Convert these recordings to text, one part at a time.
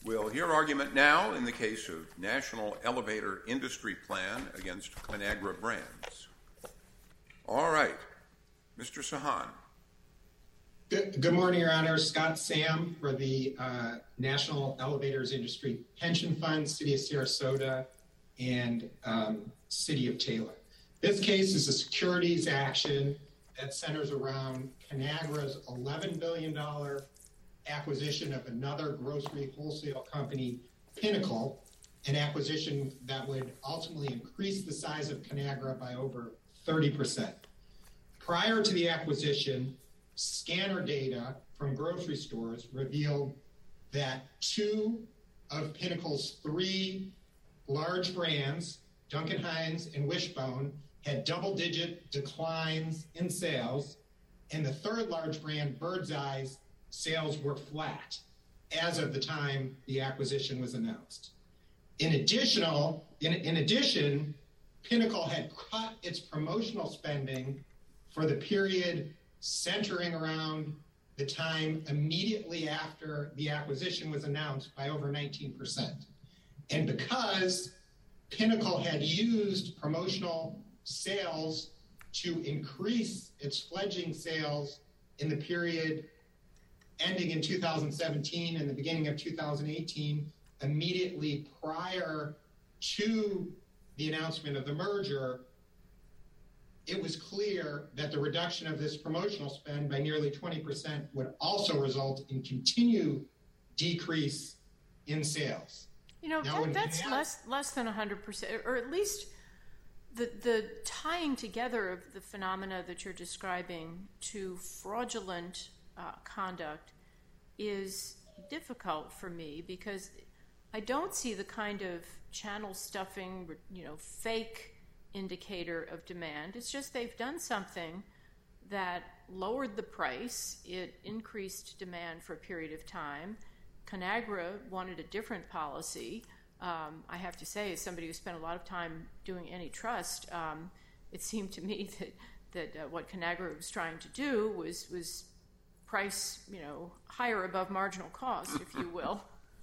We'll hear argument now in the case of National Elevator Industry Plan against Conagra Brands. All right, Mr. Sahan. Good morning, Your Honor. Scott Sam for the National Elevators Industry Pension Fund, City of Sarasota, and City of Taylor. This case is a securities action that centers around Conagra's $11 billion acquisition of another grocery wholesale company, Pinnacle, an acquisition that would ultimately increase the size of Conagra by over 30%. Prior to the acquisition, scanner data from grocery stores revealed that two of Pinnacle's three large brands, Duncan Hines and Wishbone, had double-digit declines in sales, and the third large brand, Birds Eye's, sales were flat as of the time the acquisition was announced. In addition, Pinnacle had cut its promotional spending for the period centering around the time immediately after the acquisition was announced by over 19%. And because Pinnacle had used promotional sales to increase its fledgling sales in the period ending in 2017 and the beginning of 2018, immediately prior to the announcement of the merger, it was clear that the reduction of this promotional spend by nearly 20% would also result in continued decrease in sales. You know, that's less than 100%, or at least the tying together of the phenomena that you're describing to fraudulent conduct is difficult for me, because I don't see the kind of channel stuffing, fake indicator of demand. It's just they've done something that lowered the price. It increased demand for a period of time. Conagra wanted a different policy. I have to say, as somebody who spent a lot of time doing antitrust, it seemed to me that what Conagra was trying to do was price, higher above marginal cost, if you will.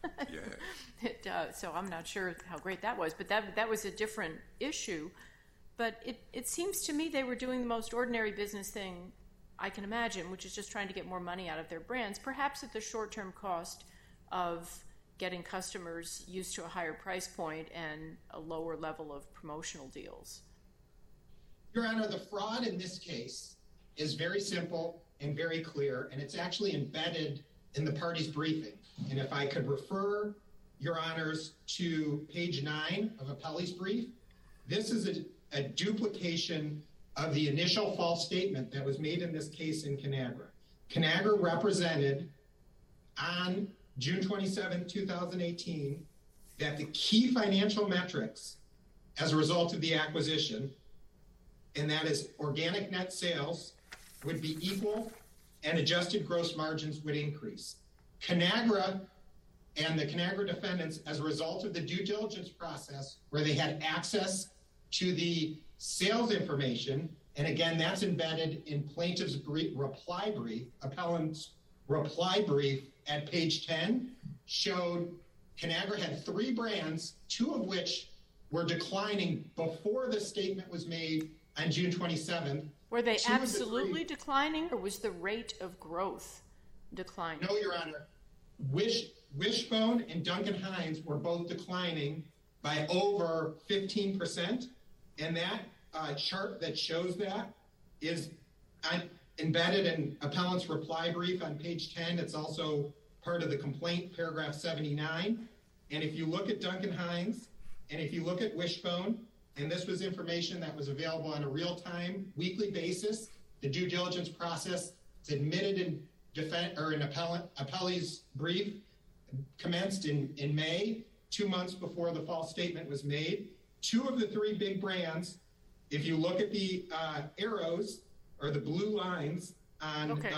So I'm not sure how great that was, but that was a different issue. But it seems to me they were doing the most ordinary business thing I can imagine, which is just trying to get more money out of their brands, perhaps at the short-term cost of getting customers used to a higher price point and a lower level of promotional deals. Your Honor, the fraud in this case is very simple and very clear, and it's actually embedded in the party's briefing. And if I could refer Your Honors to page 9 of Appellee's brief, this is a duplication of the initial false statement that was made in this case in Conagra. Conagra represented on June 27, 2018, that the key financial metrics as a result of the acquisition, and that is organic net sales, would be equal and adjusted gross margins would increase. Conagra and the Conagra defendants, as a result of the due diligence process where they had access to the sales information, and again, that's embedded in plaintiff's reply brief, appellant's reply brief at page 10, showed Conagra had three brands, two of which were declining before the statement was made on June 27th. Were they absolutely declining, or was the rate of growth declining? No, Your Honor. Wishbone and Duncan Hines were both declining by over 15%, and that chart that shows that is embedded in appellant's reply brief on page 10. It's also part of the complaint, paragraph 79. And if you look at Duncan Hines, and if you look at Wishbone, and this was information that was available on a real-time, weekly basis, the due diligence process is admitted in appellee's brief, commenced in May, 2 months before the false statement was made. Two of the three big brands, if you look at the arrows or the blue lines on... Okay.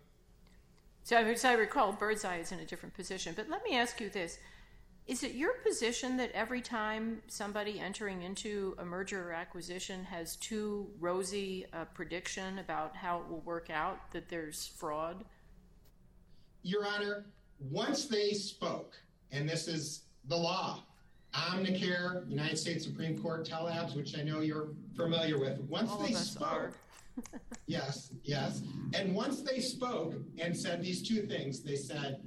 So as I recall, Birds Eye is in a different position. But let me ask you this. Is it your position that every time somebody entering into a merger or acquisition has too rosy a prediction about how it will work out, that there's fraud? Your Honor, once they spoke, and this is the law. Omnicare, United States Supreme Court, Telabs, which I know you're familiar with. Once All they of us spoke, are. yes, and once they spoke and said these two things, they said,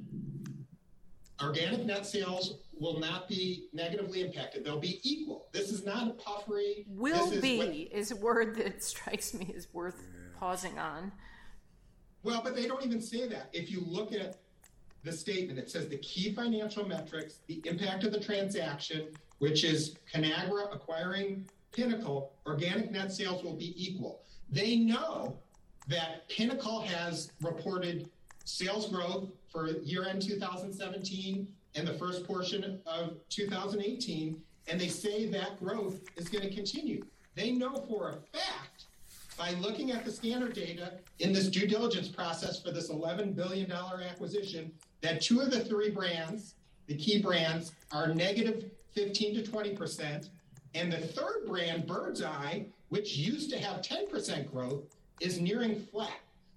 organic net sales will not be negatively impacted. They'll be equal. This is not a puffery. Is a word that strikes me as worth pausing on. Well, but they don't even say that. If you look at the statement, it says the key financial metrics, the impact of the transaction, which is Conagra acquiring Pinnacle, organic net sales will be equal. They know that Pinnacle has reported sales growth for year-end 2017 and the first portion of 2018, and they say that growth is going to continue. They know for a fact, by looking at the scanner data in this due diligence process for this $11 billion acquisition, that two of the three brands, the key brands, are negative 15 to 20%, and the third brand, Bird's Eye, which used to have 10% growth, is nearing flat.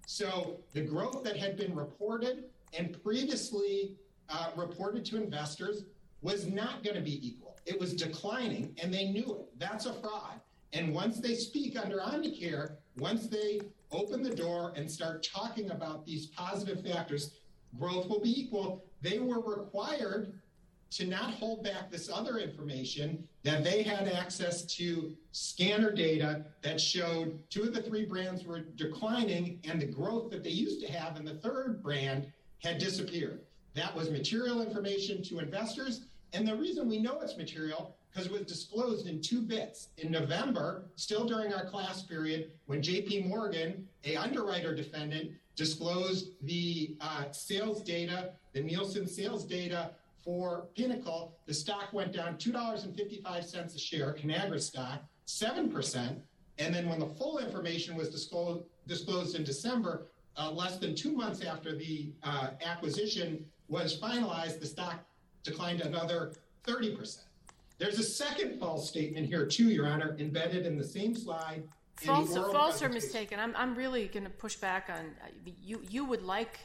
So the growth that had been reported and previously reported to investors was not going to be equal. It was declining, and they knew it. That's a fraud. And once they speak under Omnicare, once they open the door and start talking about these positive factors, growth will be equal. They were required to not hold back this other information, that they had access to scanner data that showed two of the three brands were declining and the growth that they used to have in the third brand had disappeared. That was material information to investors. And the reason we know it's material, because it was disclosed in two bits. In November, still during our class period, when JP Morgan, a underwriter defendant, disclosed the sales data, the Nielsen sales data for Pinnacle, the stock went down $2.55 a share, Conagra stock, 7%. And then when the full information was disclosed in December, less than 2 months after the acquisition was finalized, the stock declined another 30%. There's a second false statement here too, Your Honor, embedded in the same slide. False or mistaken. I'm really going to push back on you would like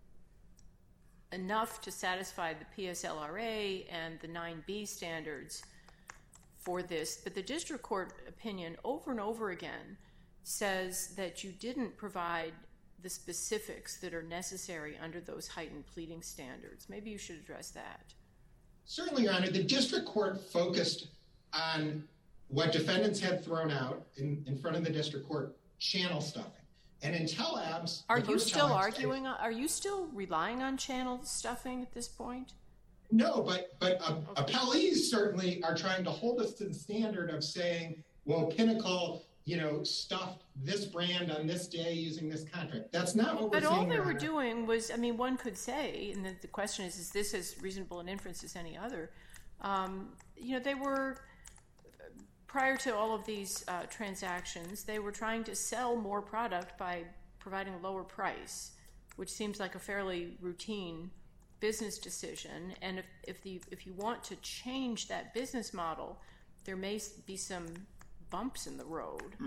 enough to satisfy the PSLRA and the 9B standards for this, but the district court opinion over and over again says that you didn't provide the specifics that are necessary under those heightened pleading standards. Maybe you should address that. Certainly, Your Honor. The district court focused on what defendants had thrown out in front of the district court, channel stuffing. And in Telabs... Are you still arguing? Are you still relying on channel stuffing at this point? No, but appellees certainly are trying to hold us to the standard of saying, well, Pinnacle, stuffed this brand on this day using this contract. That's not what we're saying. But all they were doing was, one could say, and the question is this as reasonable an inference as any other? They were, prior to all of these transactions, they were trying to sell more product by providing a lower price, which seems like a fairly routine business decision. And if you want to change that business model, there may be some bumps in the road.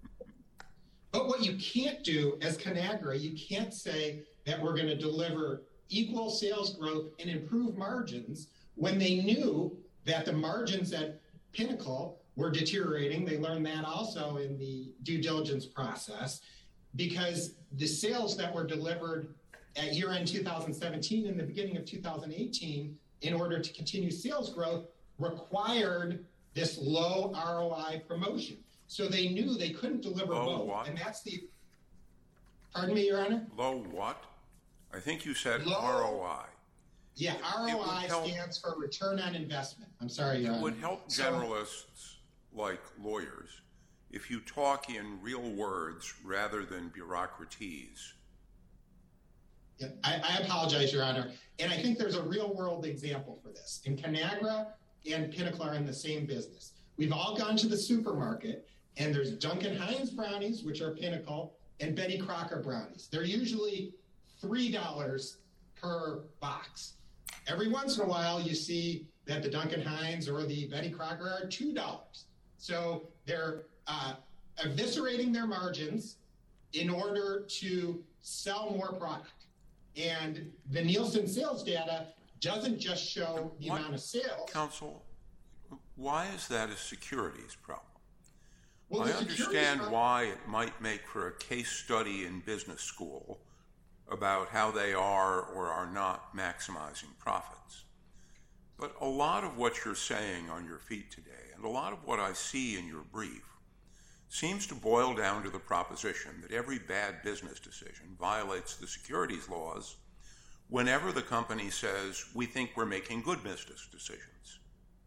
But what you can't do as Conagra, you can't say that we're going to deliver equal sales growth and improve margins when they knew that the margins at Pinnacle were deteriorating. They learned that also in the due diligence process, because the sales that were delivered at year-end 2017 and the beginning of 2018, in order to continue sales growth, required this low ROI promotion. So they knew they couldn't deliver both. What? And that's the... Pardon me, Your Honor? Low what? I think you said ROI. Yeah, ROI stands for return on investment. I'm sorry, Your Honor. It would help journalists like lawyers if you talk in real words rather than bureaucraties. Yeah, I apologize, Your Honor. And I think there's a real-world example for this. And Conagra and Pinnacle are in the same business. We've all gone to the supermarket, and there's Duncan Hines brownies, which are Pinnacle, and Betty Crocker brownies. They're usually $3 per box. Every once in a while, you see that the Duncan Hines or the Betty Crocker are $2. So they're eviscerating their margins in order to sell more product. And the Nielsen sales data doesn't just show the amount of sales. Counsel, why is that a securities problem? Well, I understand why it might make for a case study in business school about how they are or are not maximizing profits. But a lot of what you're saying on your feet today, and a lot of what I see in your brief, seems to boil down to the proposition that every bad business decision violates the securities laws whenever the company says, we think we're making good business decisions.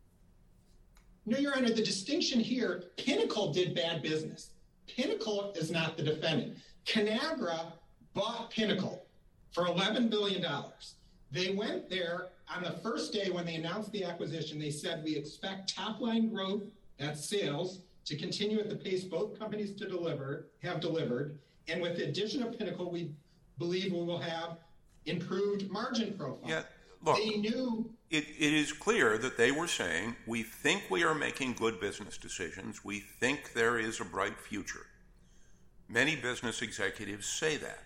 No, Your Honor, the distinction here, Pinnacle did bad business. Pinnacle is not the defendant. Conagra bought Pinnacle for $11 billion. They went there on the first day when they announced the acquisition. They said, we expect top-line growth, that's sales, to continue at the pace both companies have delivered. And with the addition of Pinnacle, we believe we will have improved margin profile. Yeah, look, they knew it is clear that they were saying, we think we are making good business decisions. We think there is a bright future. Many business executives say that.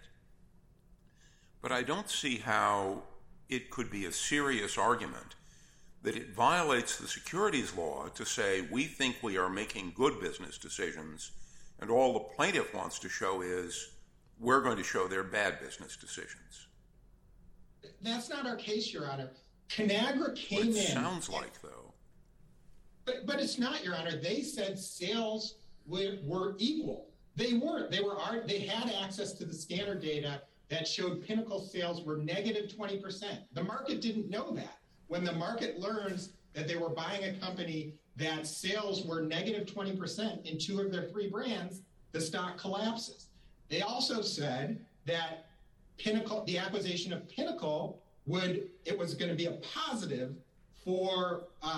But I don't see how it could be a serious argument that it violates the securities law to say we think we are making good business decisions, and all the plaintiff wants to show is we're going to show they're bad business decisions. That's not our case, Your Honor. Conagra came in. It sounds like, though. But it's not, Your Honor. They said sales were equal. They weren't. They had access to the scanner data that showed Pinnacle sales were negative 20%. The market didn't know that. When the market learns that they were buying a company that sales were negative 20% in two of their three brands, the stock collapses. They also said that Pinnacle, the acquisition of Pinnacle, was going to be a positive for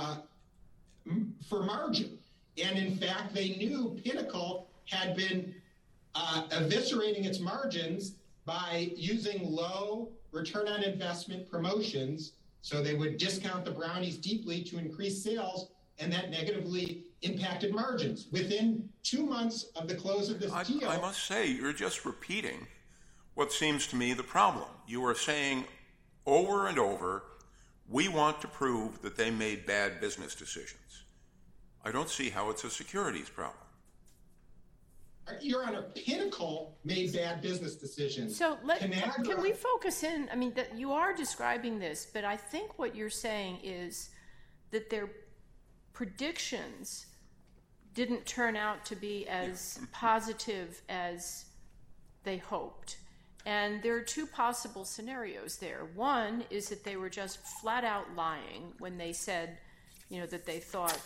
margin. And in fact, they knew Pinnacle had been eviscerating its margins by using low return on investment promotions. So they would discount the brownies deeply to increase sales, and that negatively impacted margins. Within 2 months of the close of this deal... I must say, you're just repeating what seems to me the problem. You are saying over and over, we want to prove that they made bad business decisions. I don't see how it's a securities problem. Your Honor, Pinnacle made bad business decisions. So can we focus in? I mean, you are describing this, but I think what you're saying is that their predictions didn't turn out to be as positive as they hoped. And there are two possible scenarios there. One is that they were just flat out lying when they said, that they thought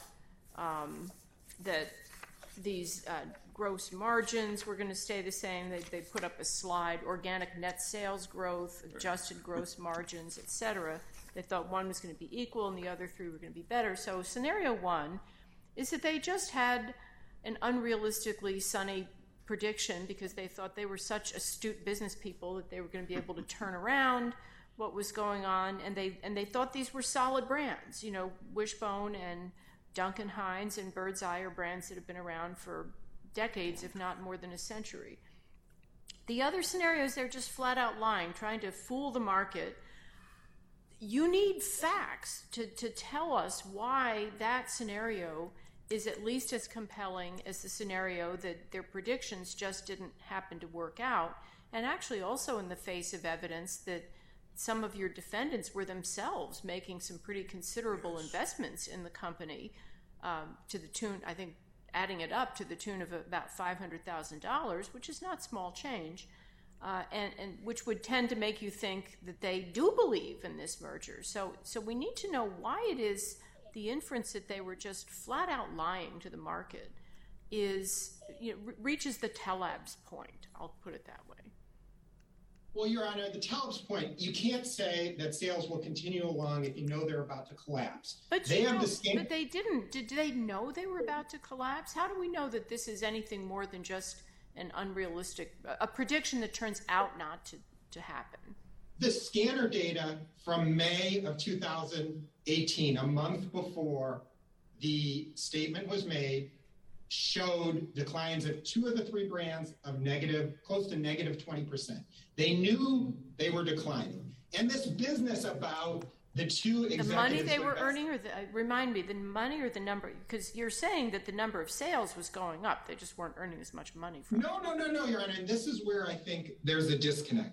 that these gross margins were going to stay the same. They put up a slide, organic net sales growth, adjusted gross margins, etc. They thought one was going to be equal and the other three were going to be better. So scenario one is that they just had an unrealistically sunny prediction because they thought they were such astute business people that they were going to be able to turn around what was going on, and they thought these were solid brands. Wishbone and Duncan Hines and Bird's Eye are brands that have been around for decades, if not more than a century. The other scenario is they're just flat out lying, trying to fool the market. You need facts to tell us why that scenario is at least as compelling as the scenario that their predictions just didn't happen to work out, and actually also in the face of evidence that some of your defendants were themselves making some pretty considerable investments in the company to the tune, I think, adding it up to the tune of about $500,000, which is not small change, and which would tend to make you think that they do believe in this merger. So we need to know why it is the inference that they were just flat out lying to the market reaches the Telabs point. I'll put it that way. Well, Your Honor, the Telabs point, you can't say that sales will continue along if you know they're about to collapse. But but they didn't. Did they know they were about to collapse? How do we know that this is anything more than just an unrealistic, a prediction that turns out not to happen? The scanner data from May of 2018, a month before the statement was made, showed declines of two of the three brands of close to negative 20%. They knew they were declining. And this business about The two executives... The money they were earning, or remind me, the money or the number? Because you're saying that the number of sales was going up. They just weren't earning as much money from it. No, Your Honor. And this is where I think there's a disconnect.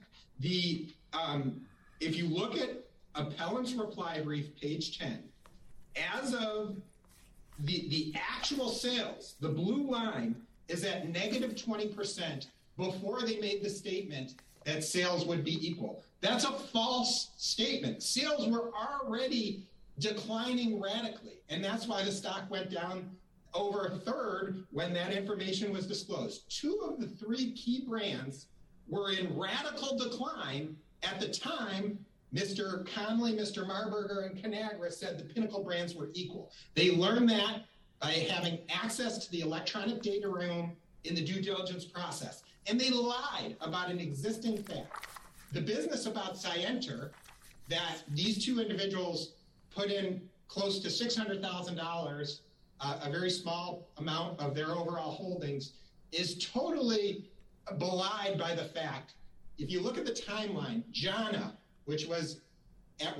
If you look at appellant's reply brief, page 10, as of the actual sales, the blue line is at negative 20% before they made the statement that sales would be equal. That's a false statement. Sales were already declining radically, and that's why the stock went down over a third when that information was disclosed. 2 of the 3 key brands were in radical decline at the time. Mr. Conley, Mr. Marburger, and Conagra said the Pinnacle brands were equal. They learned that by having access to the electronic data room in the due diligence process. And they lied about an existing fact. The business about Scienter, that these 2 individuals put in close to $600,000, a very small amount of their overall holdings, is totally belied by the fact. If you look at the timeline, Jana, which was at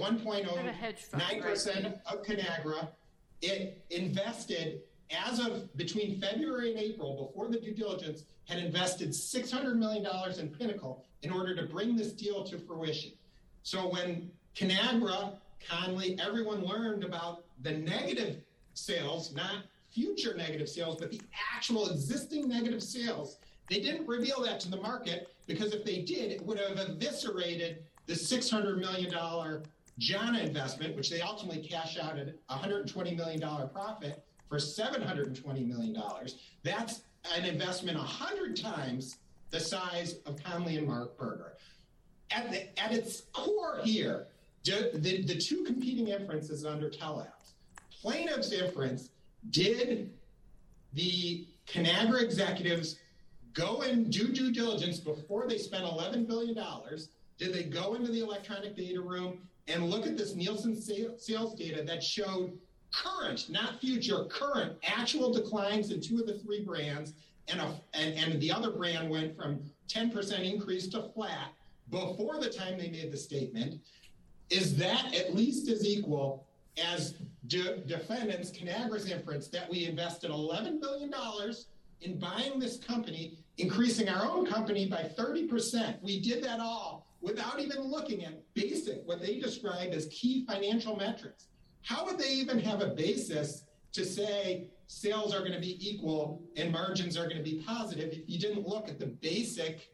1.09% of Conagra, it invested, as of between February and April, before the due diligence, had invested $600 million in Pinnacle in order to bring this deal to fruition. So when Conagra, Conley, everyone learned about the negative sales, not future negative sales, but the actual existing negative sales, they didn't reveal that to the market, because if they did, it would have eviscerated the $600 million Jana investment, which they ultimately cashed out at $120 million profit for $720 million. That's an investment 100 times the size of Conley and Marburger. At its core here, the 2 competing inferences under Tellabs. Plaintiff's inference: did the Conagra executives go and do due diligence before they spent $11 billion? Did they go into the electronic data room and look at this Nielsen sales data that showed current, not future, current actual declines in 2 of the 3 brands, and the other brand went from 10% increase to flat before the time they made the statement? Is that at least as equal as defendants Conagra's inference that we invested $11 billion in buying this company, increasing our own company by 30%? We did that all without even looking at basic, what they describe as key financial metrics. How would they even have a basis to say sales are going to be equal and margins are going to be positive if you didn't look at the basic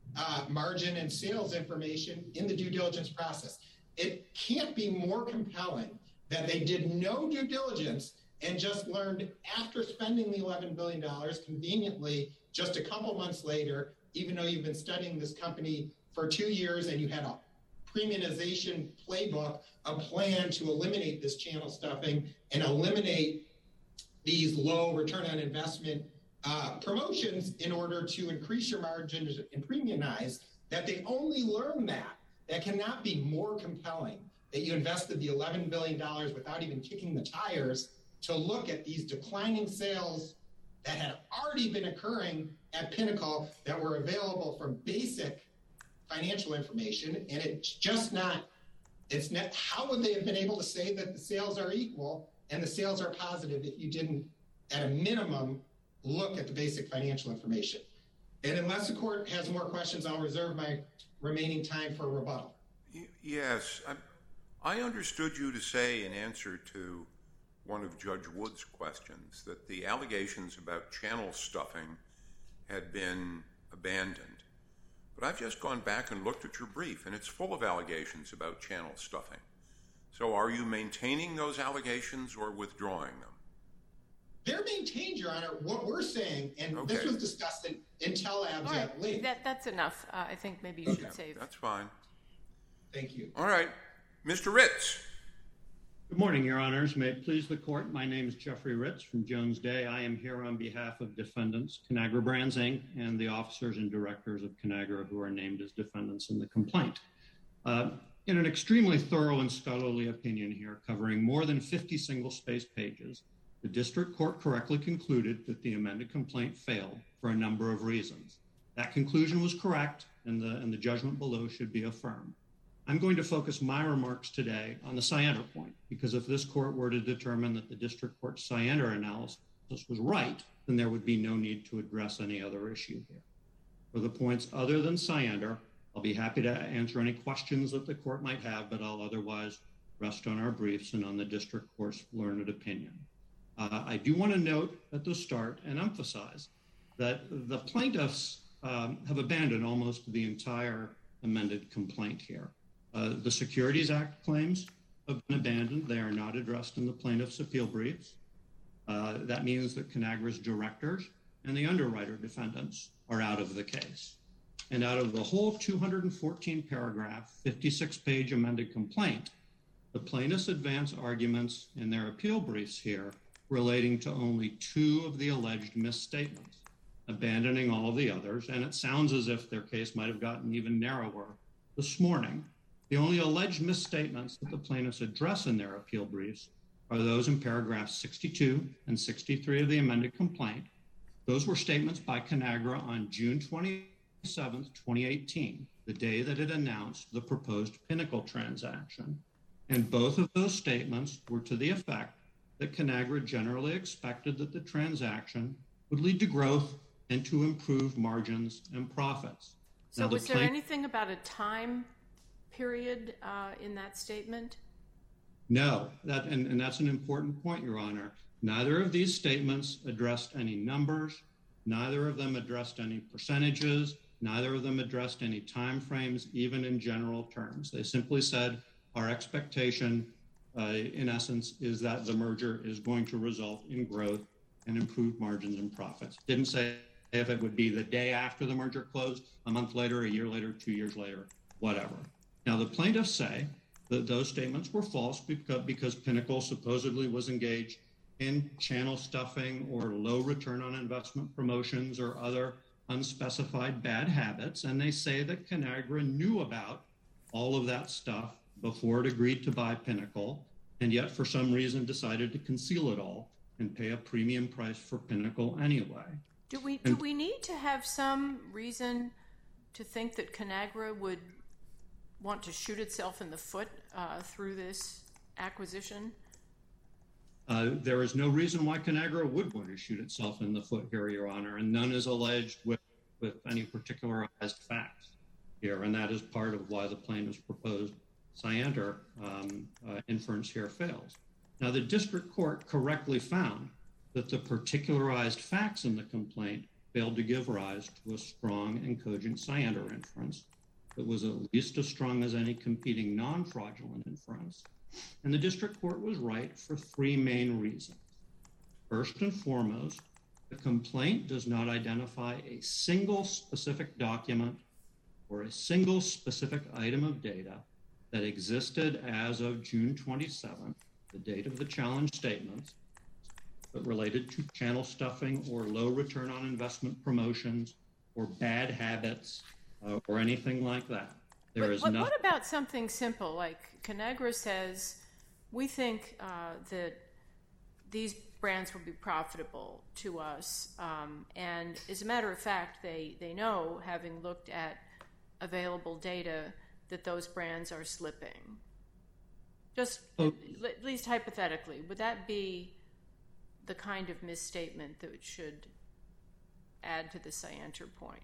margin and sales information in the due diligence process? It can't be more compelling that they did no due diligence and just learned after spending the $11 billion conveniently just a couple months later, even though you've been studying this company for 2 years and you had a premiumization playbook, a plan to eliminate this channel stuffing and eliminate these low return on investment promotions in order to increase your margins and premiumize, that they only learned that. That cannot be more compelling, that you invested the $11 billion without even kicking the tires to look at these declining sales that had already been occurring at Pinnacle that were available from basic financial information. And it's not, how would they have been able to say that the sales are equal and the sales are positive if you didn't, at a minimum, look at the basic financial information? And unless the court has more questions, I'll reserve my remaining time for rebuttal. Yes. I understood you to say, in answer to one of Judge Wood's questions, that the allegations about channel stuffing had been abandoned. But I've just gone back and looked at your brief, and it's full of allegations about channel stuffing. So are you maintaining those allegations or withdrawing them? They're maintained, Your Honor. What we're saying, and this was discussed in Tellabs at length. That's enough. I think maybe you should save. That's fine. Thank you. All right. Mr. Ritz. Good morning, Your Honors. May it please the court, my name is Jeffrey Ritz from Jones Day. I am here on behalf of defendants Conagra Brands, Inc., and the officers and directors of Conagra who are named as defendants in the complaint. In an extremely thorough and scholarly opinion here, covering more than 50 single-spaced pages, the district court correctly concluded that the amended complaint failed for a number of reasons. That conclusion was correct, and the judgment below should be affirmed. I'm going to focus my remarks today on the Scienter point, because if this court were to determine that the district court's Scienter analysis was right, then there would be no need to address any other issue here. For the points other than Scienter, I'll be happy to answer any questions that the court might have, but I'll otherwise rest on our briefs and on the district court's learned opinion. I do want to note at the start and emphasize that the plaintiffs have abandoned almost the entire amended complaint here. The Securities Act claims have been abandoned. They are not addressed in the plaintiff's appeal briefs. That means that Conagra's directors and the underwriter defendants are out of the case. And out of the whole 214-paragraph, 56-page amended complaint, the plaintiffs advance arguments in their appeal briefs here relating to only 2 of the alleged misstatements, abandoning all of the others. And it sounds as if their case might have gotten even narrower this morning. The only alleged misstatements that the plaintiffs address in their appeal briefs are those in paragraphs 62 and 63 of the amended complaint. Those were statements by Conagra on June 27th, 2018, the day that it announced the proposed Pinnacle transaction. And both of those statements were to the effect that Conagra generally expected that the transaction would lead to growth and to improved margins and profits. So now, was there anything about a time period in that statement? No, and that's an important point, Your Honor. Neither of these statements addressed any numbers. Neither of them addressed any percentages. Neither of them addressed any time frames, even in general terms. They simply said, our expectation, in essence, is that the merger is going to result in growth and improved margins and profits. Didn't say if it would be the day after the merger closed, a month later, a year later, 2 years later, whatever. Now, the plaintiffs say that those statements were false because Pinnacle supposedly was engaged in channel stuffing or low return on investment promotions or other unspecified bad habits. And they say that Conagra knew about all of that stuff before it agreed to buy Pinnacle, and yet for some reason decided to conceal it all and pay a premium price for Pinnacle anyway. Do we need to have some reason to think that Conagra would want to shoot itself in the foot through this acquisition? There is no reason why Conagra would want to shoot itself in the foot here, Your Honor, and none is alleged with any particularized facts here, and that is part of why the plaintiff's proposed Scienter inference here fails. Now, the district court correctly found that the particularized facts in the complaint failed to give rise to a strong and cogent Scienter inference that was at least as strong as any competing non-fraudulent inference. And the district court was right for 3 main reasons. First and foremost, the complaint does not identify a single specific document or a single specific item of data that existed as of June 27th, the date of the challenge statements, that related to channel stuffing or low return on investment promotions or bad habits or anything like that. What about something simple like Conagra says, we think that these brands will be profitable to us, and as a matter of fact, they know, having looked at available data, that those brands are slipping. Just at least hypothetically, would that be the kind of misstatement that should add to the Scienter point?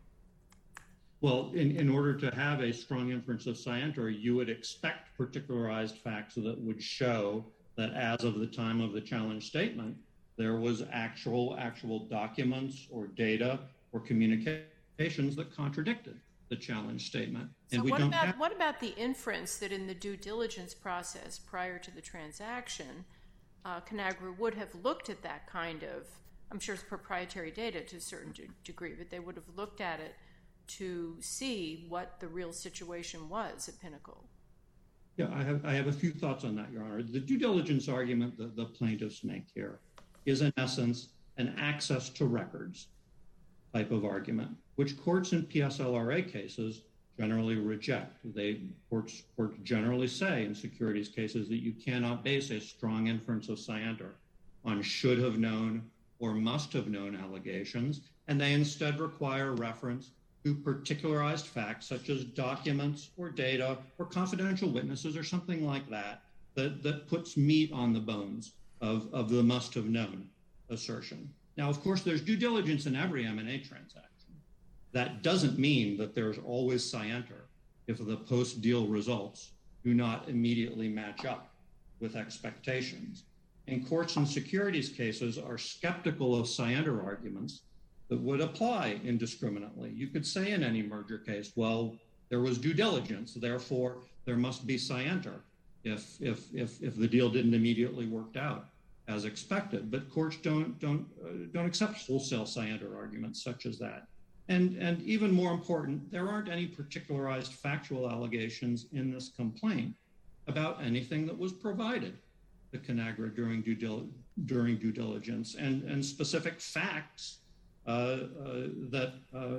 Well, in order to have a strong inference of Scienter, you would expect particularized facts that would show that as of the time of the challenge statement, there was actual documents or data or communications that contradicted the challenge statement. So what about the inference that in the due diligence process prior to the transaction, Conagra would have looked at that kind of, I'm sure it's proprietary data to a certain degree, but they would have looked at it to see what the real situation was at Pinnacle? Yeah, I have a few thoughts on that, Your Honor. The due diligence argument that the plaintiffs make here is, in essence, an access to records type of argument, which courts in PSLRA cases generally reject. Courts generally say in securities cases that you cannot base a strong inference of Scienter on should have known or must have known allegations, and they instead require reference to particularized facts such as documents or data or confidential witnesses or something like that, that puts meat on the bones of the must have known assertion. Now, of course, there's due diligence in every M&A transaction. That doesn't mean that there's always scienter if the post-deal results do not immediately match up with expectations. And courts in securities cases are skeptical of scienter arguments that would apply indiscriminately. You could say in any merger case, well, there was due diligence, therefore there must be scienter if the deal didn't immediately work out as expected. But courts don't accept wholesale scienter arguments such as that. And even more important, there aren't any particularized factual allegations in this complaint about anything that was provided to Conagra during due diligence, and specific facts that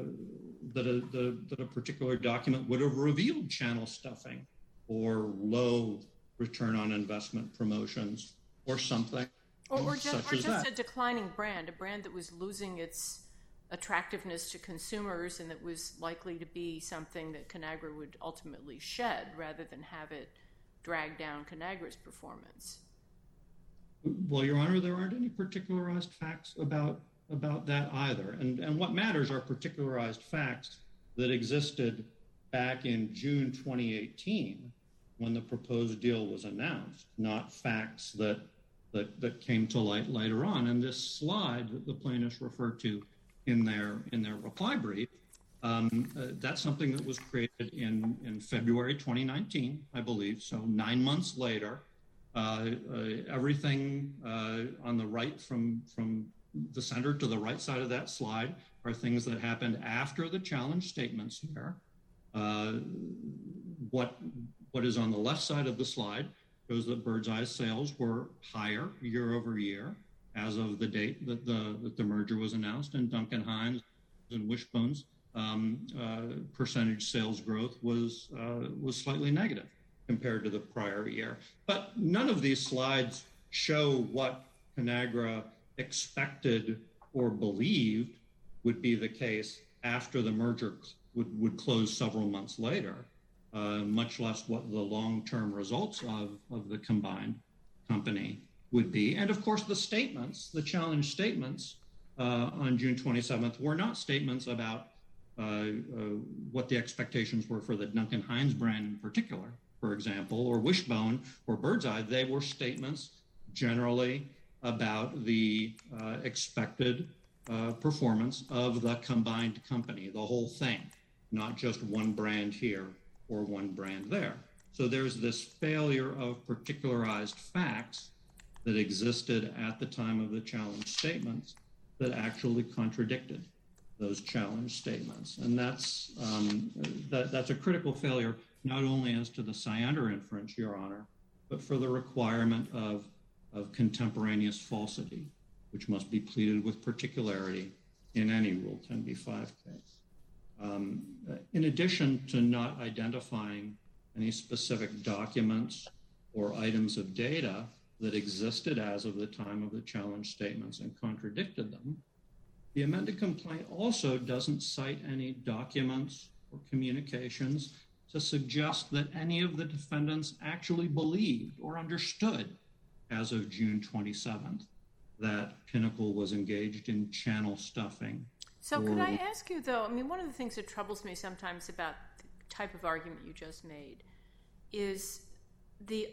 a particular document would have revealed channel stuffing or low return on investment promotions or something. Or just a declining brand, a brand that was losing its attractiveness to consumers and that was likely to be something that Conagra would ultimately shed rather than have it drag down Conagra's performance. Well, Your Honor, there aren't any particularized facts about that either. And what matters are particularized facts that existed back in June 2018 when the proposed deal was announced, not facts that came to light later on. And this slide that the plaintiffs referred to in their reply brief, that's something that was created in February 2019, I believe. So 9 months later, everything on the right from the center to the right side of that slide are things that happened after the challenge statements here. What is on the left side of the slide shows that Birds Eye sales were higher year over year as of the date that the merger was announced, and Duncan Hines and Wishbone's percentage sales growth was slightly negative compared to the prior year. But none of these slides show what Conagra expected or believed would be the case after the merger would close several months later, much less what the long-term results of the combined company would be. And of course, the challenge statements on June 27th were not statements about what the expectations were for the Duncan Hines brand in particular, for example, or Wishbone or Birds Eye. They were statements generally about the expected performance of the combined company, the whole thing, not just one brand here or one brand there. So there's this failure of particularized facts that existed at the time of the challenge statements that actually contradicted those challenge statements. And that's a critical failure, not only as to the scienter inference, Your Honor, but for the requirement of contemporaneous falsity, which must be pleaded with particularity in any Rule 10b-5 case. In addition to not identifying any specific documents or items of data that existed as of the time of the challenge statements and contradicted them, the amended complaint also doesn't cite any documents or communications to suggest that any of the defendants actually believed or understood as of June 27th that Pinnacle was engaged in channel stuffing. So could I ask you, though, I mean, one of the things that troubles me sometimes about the type of argument you just made is the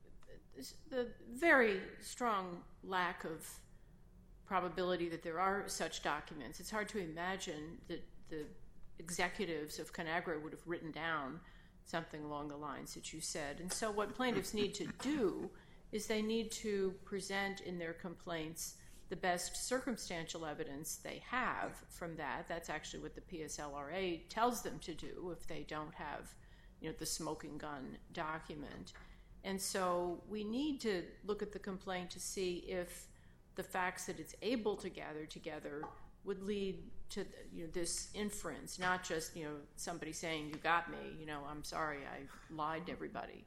very strong lack of probability that there are such documents. It's hard to imagine that the executives of Conagra would have written down something along the lines that you said. And so what plaintiffs need to do is they need to present in their complaints the best circumstantial evidence they have from that. That's actually what the PSLRA tells them to do if they don't have, the smoking gun document. And so we need to look at the complaint to see if the facts that it's able to gather together would lead to this inference, not just somebody saying, you got me, I'm sorry, I lied to everybody.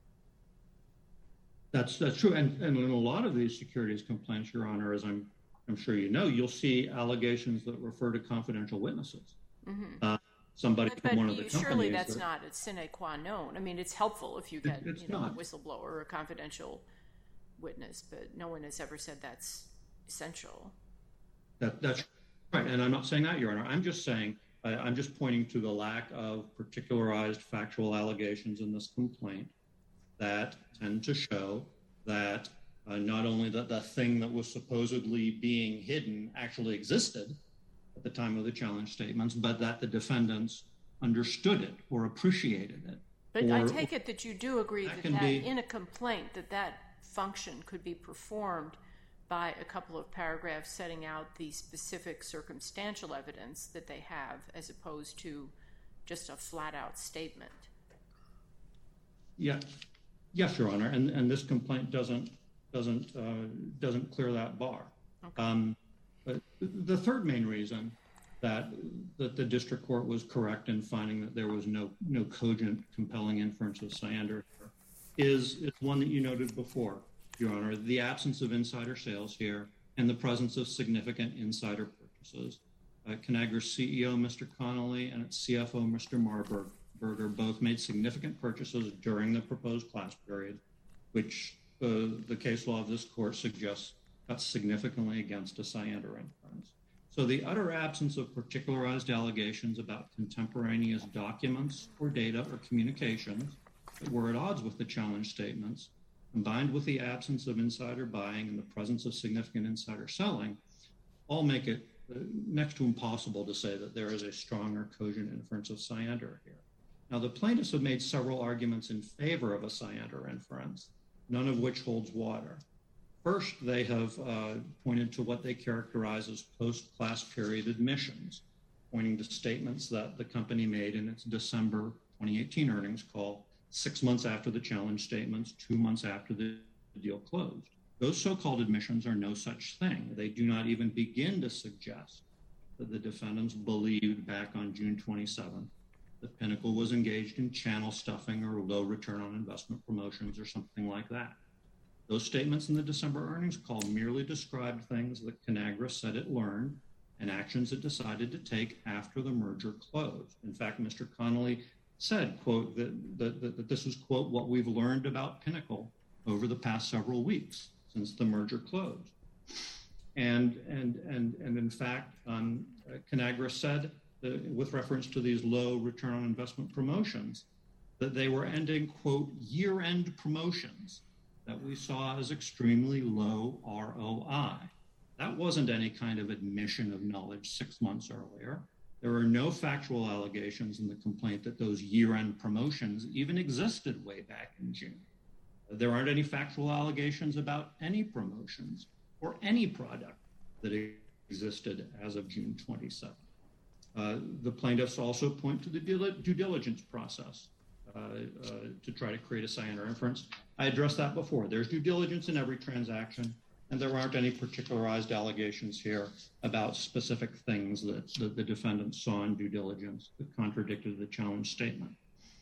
That's true. And in a lot of these securities complaints, Your Honor, as I'm sure you know, you'll see allegations that refer to confidential witnesses. Mm-hmm. somebody from one of the companies. Surely that's not a sine qua non. I mean, it's helpful if you get a whistleblower or a confidential witness, but no one has ever said that's essential. That's right, and I'm not saying that, Your Honor. I'm just saying, I'm just pointing to the lack of particularized factual allegations in this complaint that tend to show that not only that the thing that was supposedly being hidden actually existed at the time of the challenge statements, but that the defendants understood it or appreciated it. But I take it that you do agree that in a complaint that function could be performed by a couple of paragraphs setting out the specific circumstantial evidence that they have, as opposed to just a flat-out statement. Yes, Your Honor, and this complaint doesn't clear that bar. Okay. But the third main reason that the district court was correct in finding that there was no cogent, compelling inference of Cyander is one that you noted before, Your Honor, the absence of insider sales here and the presence of significant insider purchases. Conagra's CEO, Mr. Connolly, and its CFO, Mr. Marburger, both made significant purchases during the proposed class period, which the case law of this court suggests cuts significantly against a Cyander inference. So the utter absence of particularized allegations about contemporaneous documents or data or communications that were at odds with the challenge statements, combined with the absence of insider buying and the presence of significant insider selling, all make it next to impossible to say that there is a strong or cogent inference of Cyander here. Now, the plaintiffs have made several arguments in favor of a Cyander inference, none of which holds water. First, they have pointed to what they characterize as post-class period admissions, pointing to statements that the company made in its December 2018 earnings call 6 months after the challenge statements, 2 months after the deal closed. Those so-called admissions are no such thing. They do not even begin to suggest that the defendants believed back on June 27th that Pinnacle was engaged in channel stuffing or low return on investment promotions or something like that. Those statements in the December earnings call merely described things that Conagra said it learned and actions it decided to take after the merger closed. In fact, Mr. Connolly said, quote, that this is, quote, what we've learned about Pinnacle over the past several weeks since the merger closed. And in fact, Conagra said, with reference to these low return on investment promotions, that they were ending, quote, year-end promotions that we saw as extremely low ROI. That wasn't any kind of admission of knowledge 6 months earlier. There are no factual allegations in the complaint that those year-end promotions even existed way back in June. There aren't any factual allegations about any promotions or any product that existed as of June 27th. The plaintiffs also point to the due diligence process to try to create a Cyander inference. I addressed that before. There's due diligence in every transaction, and there aren't any particularized allegations here about specific things that the defendants saw in due diligence that contradicted the challenge statement.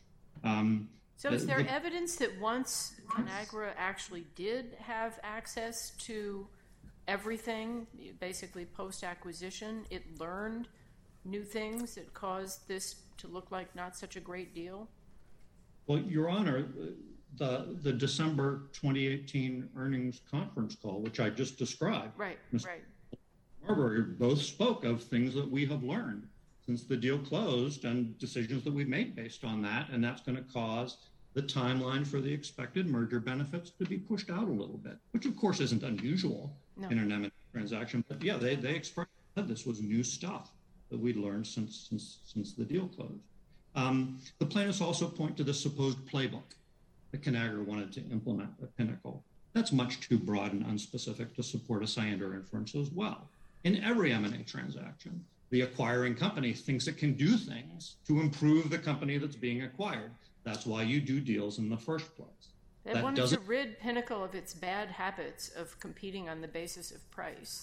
So is there evidence that once Conagra actually did have access to everything, basically post-acquisition, it learned new things that caused this to look like not such a great deal? Well, Your Honor, the December 2018 earnings conference call, which I just described, right. Marburger both spoke of things that we have learned since the deal closed and decisions that we've made based on that, and that's going to cause the timeline for the expected merger benefits to be pushed out a little bit, which of course isn't unusual in an M&A transaction. But yeah, they expressed that this was new stuff that we'd learned since the deal closed. The plaintiffs also point to the supposed playbook that Conagra wanted to implement at Pinnacle. That's much too broad and unspecific to support a Cyander inference as well. In every M&A transaction, the acquiring company thinks it can do things to improve the company that's being acquired. That's why you do deals in the first place. They wanted to rid Pinnacle of its bad habits of competing on the basis of price.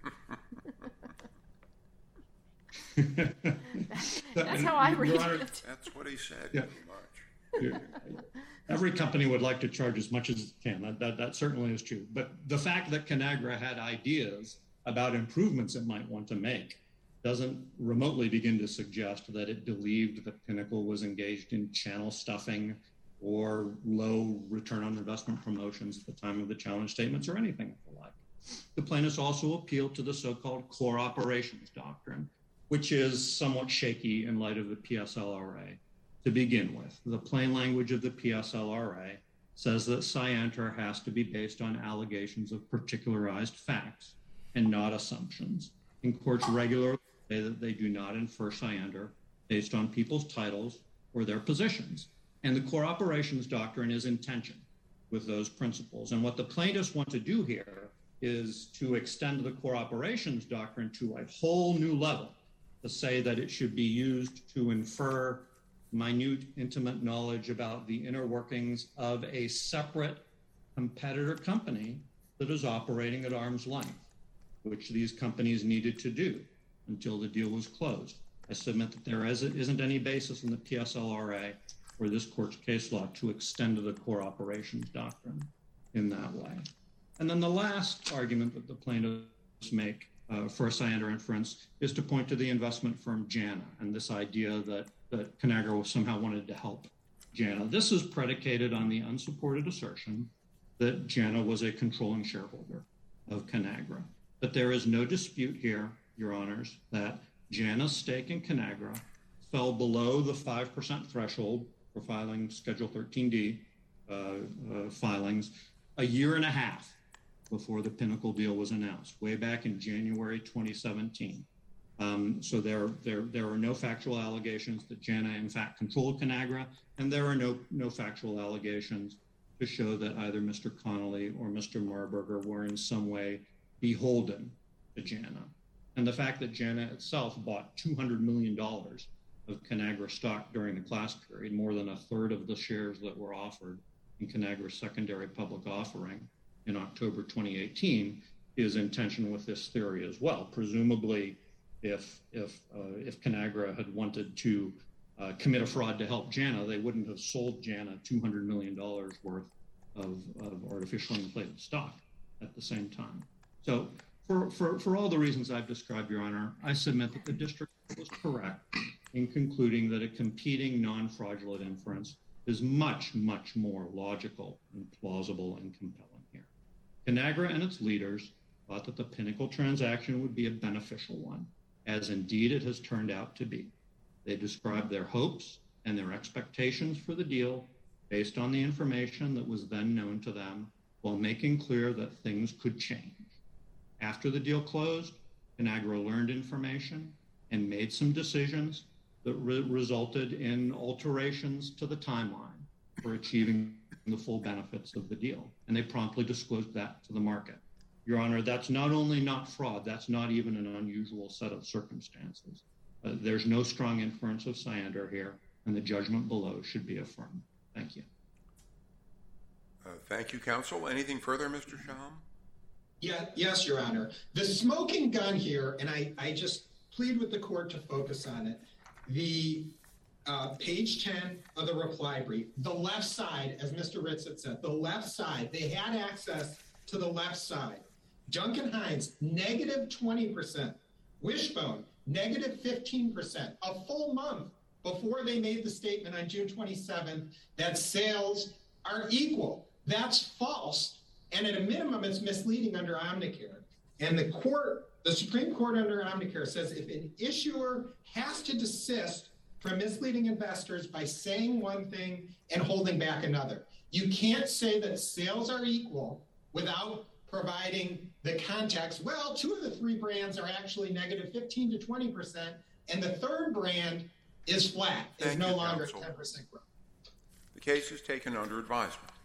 That's how I read it. That's what he said, pretty much. Every company would like to charge as much as it can. That certainly is true. But the fact that Conagra had ideas about improvements it might want to make doesn't remotely begin to suggest that it believed that Pinnacle was engaged in channel stuffing or low return on investment promotions at the time of the challenge statements or anything of the like. The plaintiffs also appealed to the so-called core operations doctrine, which is somewhat shaky in light of the PSLRA to begin with. The plain language of the PSLRA says that scienter has to be based on allegations of particularized facts and not assumptions. And courts regularly say that they do not infer scienter based on people's titles or their positions. And the core operations doctrine is in tension with those principles. And what the plaintiffs want to do here is to extend the core operations doctrine to a whole new level, to say that it should be used to infer minute, intimate knowledge about the inner workings of a separate competitor company that is operating at arm's length, which these companies needed to do until the deal was closed. I submit that there isn't any basis in the PSLRA or this court's case law to extend the core operations doctrine in that way. And then the last argument that the plaintiffs make for a scienter inference is to point to the investment firm JANA and this idea that Conagra somehow wanted to help JANA. This is predicated on the unsupported assertion that JANA was a controlling shareholder of Conagra. But there is no dispute here, Your Honors, that JANA's stake in Conagra fell below the 5% threshold for filing Schedule 13D filings a year and a half before the Pinnacle deal was announced, way back in January 2017. So there are no factual allegations that JANA in fact controlled Conagra, and there are no factual allegations to show that either Mr. Connolly or Mr. Marburger were in some way beholden to JANA. And the fact that JANA itself bought $200 million of Conagra stock during the class period, more than a third of the shares that were offered in Conagra's secondary public offering in October 2018, is in tension with this theory as well. Presumably, if Conagra had wanted to commit a fraud to help JANA, they wouldn't have sold JANA $200 million worth of artificially inflated stock at the same time. So for all the reasons I've described, Your Honor, I submit that the district was correct in concluding that a competing non-fraudulent inference is much, much more logical and plausible and compelling here. Conagra and its leaders thought that the Pinnacle transaction would be a beneficial one, as indeed it has turned out to be. They described their hopes and their expectations for the deal based on the information that was then known to them, while making clear that things could change. After the deal closed, Conagra learned information and made some decisions that resulted in alterations to the timeline for achieving the full benefits of the deal. And they promptly disclosed that to the market. Your Honor, that's not only not fraud, that's not even an unusual set of circumstances. There's no strong inference of scienter here, and the judgment below should be affirmed. Thank you. Thank you, counsel. Anything further, Mr. Shaham? Yes, Your Honor. The smoking gun here, and I just plead with the court to focus on it, the page 10 of the reply brief, the left side, as Mr. Ritz had said, the left side, they had access to the left side. Duncan Hines, negative 20%. Wishbone, negative 15%. A full month before they made the statement on June 27th that sales are equal. That's false. And at a minimum, it's misleading under Omnicare. And the Supreme Court under Omnicare says if an issuer has to desist from misleading investors by saying one thing and holding back another, you can't say that sales are equal without providing the context. Well, two of the three brands are actually negative 15 to 20%, and the third brand is flat, is no longer 10% growth. The case is taken under advisement.